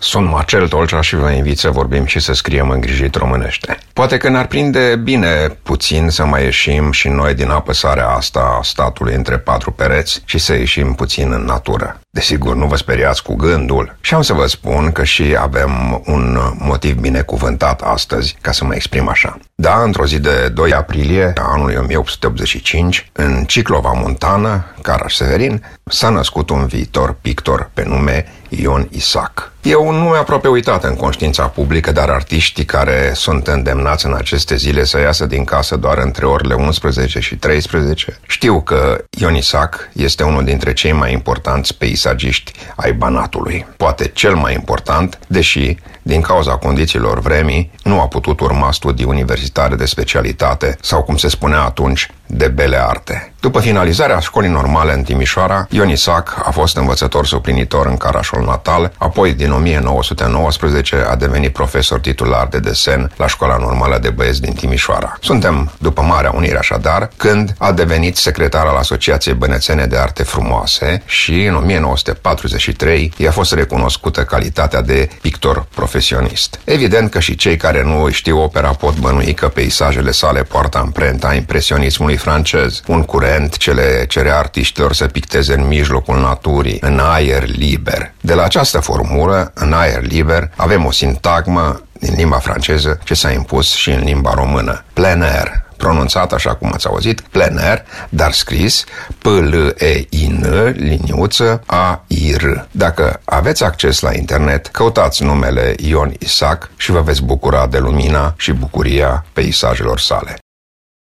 Sunt Marcel Tolcea și vă invit să vorbim și să scriem îngrijit românește. Poate că ne-ar prinde bine puțin să mai ieșim și noi din apăsarea asta a statului între patru pereți și să ieșim puțin în natură. Desigur, nu vă speriați cu gândul și am să vă spun că și avem un motiv binecuvântat astăzi ca să mă exprim așa. Da, într-o zi de 2 aprilie a anului 1885, în Ciclova Montană, Caraș-Severin, s-a născut un viitor pictor pe nume Ion Isac. E un nume aproape uitat în conștiința publică, dar artiștii care sunt îndemnați în aceste zile să iasă din casă doar între orele 11 și 13 știu că Ion Isac este unul dintre cei mai importanți peisagiști ai Banatului. Poate cel mai important, deși, din cauza condițiilor vremii, nu a putut urma studii universitare de specialitate sau, cum se spunea atunci, de bele arte. După finalizarea școlii normale în Timișoara, Ion Isac a fost învățător suplinitor în Carașul natal, apoi din 1919 a devenit profesor titular de desen la Școala Normală de Băieți din Timișoara. Suntem după Marea Unire așadar, când a devenit secretar al Asociației Bănețene de Arte Frumoase și în 1943 i-a fost recunoscută calitatea de pictor profesionist. Evident că și cei care nu știu opera pot bănui că peisajele sale poartă amprenta impresionismului francez, un curent ce le cerea artiștilor să picteze în mijlocul naturii, în aer liber. De la această formulă, în aer liber, avem o sintagmă din limba franceză ce s-a impus și în limba română. Plein air, pronunțat așa cum ați auzit, plein air, dar scris P-L-E-I-N, liniuță A-I-R. Dacă aveți acces la internet, căutați numele Ion Isac și vă veți bucura de lumina și bucuria peisajelor sale.